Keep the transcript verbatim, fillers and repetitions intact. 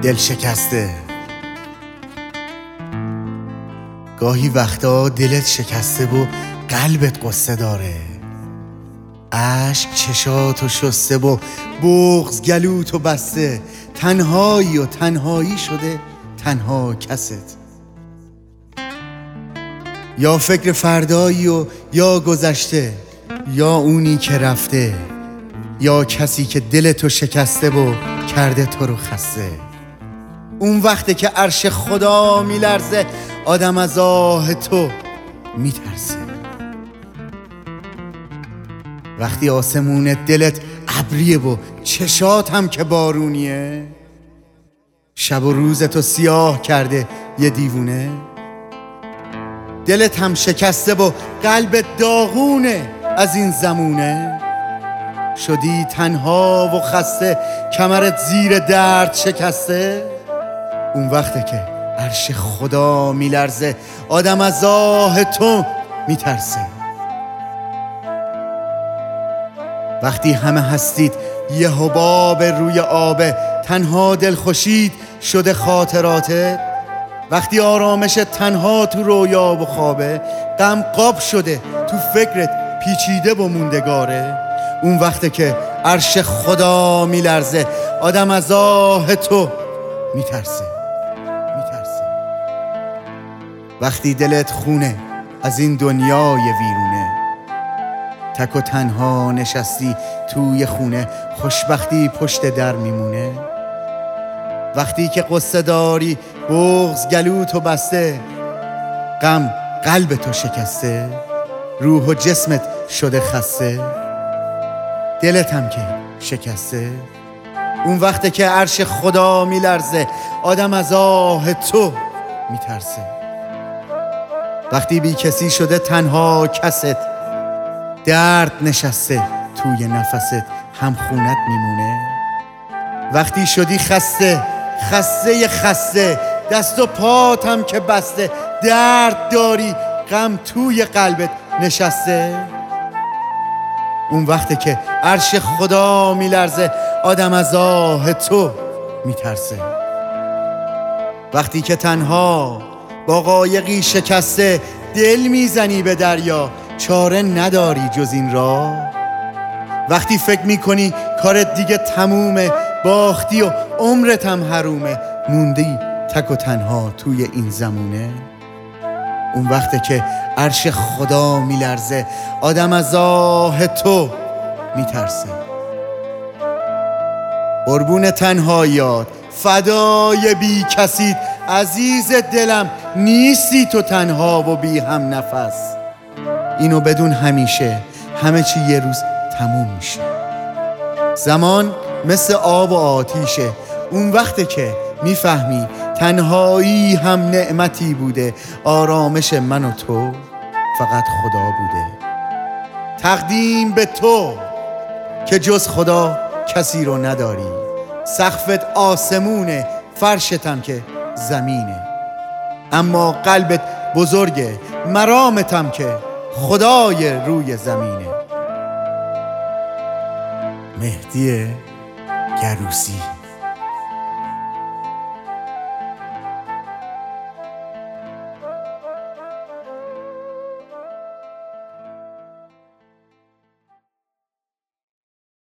دل شکسته. گاهی وقتا دلت شکسته و قلبت قصه داره، اشک چشاتو شسته و بغض گلوتو بسته، تنهایی و تنهایی شده تنها کست. یا فکر فردایی و یا گذشته، یا اونی که رفته، یا کسی که دلتو شکسته و کرده تو رو خسته. اون وقته که عرش خدا میلرزه، آدم از آه تو میترسه. وقتی آسمون دلت ابریه و چشات هم که بارونیه، شب و روزتو سیاه کرده یه دیوونه، دلت هم شکسته و قلبت داغونه از این زمونه، شدی تنها و خسته، کمرت زیر درد شکسته. اون وقته که عرش خدا میلرزه، آدم از آه تو میترسه. وقتی همه هستید یه حباب روی آبه، تنها دل خوشید شده خاطراتت. وقتی آرامش تنها تو رویا و خوابه، غم قاب شده تو فکرت پیچیده و موندگاره. اون وقته که عرش خدا میلرزه، آدم از آه تو میترسه میترسه. وقتی دلت خونه از این دنیای ویرونه، تک و تنها نشستی توی خونه، خوشبختی پشت در میمونه. وقتی که قصه داری بغض گلوتو بسته، غم قلبتو شکسته، روح و جسمت شده خسته، دلت هم که شکسته. اون وقته که عرش خدا میلرزه، آدم از آه تو میترسه. وقتی بی کسی شده تنها کست، درد نشسته توی نفست، هم خونت میمونه. وقتی شدی خسته خسته خسته، دست و پات هم که بسته، درد داری غم توی قلبت نشسته. اون وقته که عرش خدا میلرزه، آدم از آه تو میترسه. وقتی که تنها با قایقی شکسته، دل میزنی به دریا، چاره نداری جز این راه. وقتی فکر میکنی کارت دیگه تمومه، باختی و عمرت هم حرومه، موندی تک و تنها توی این زمونه. اون وقته که عرش خدا میلرزه، آدم از آه تو میترسه. قربون تنهاییات فدای بی کسید، عزیز دلم نیستی تو تنها و بی هم نفس. اینو بدون همیشه همه چی یه روز تموم میشه. زمان مثل آب و آتیشه، اون وقته که میفهمی تنهایی هم نعمتی بوده، آرامش من و تو فقط خدا بوده. تقدیم به تو که جز خدا کسی رو نداری، سقفت آسمونه، فرشتم که زمینه، اما قلبت بزرگه، مرامتم که خدای روی زمینه. مهدی گروسی.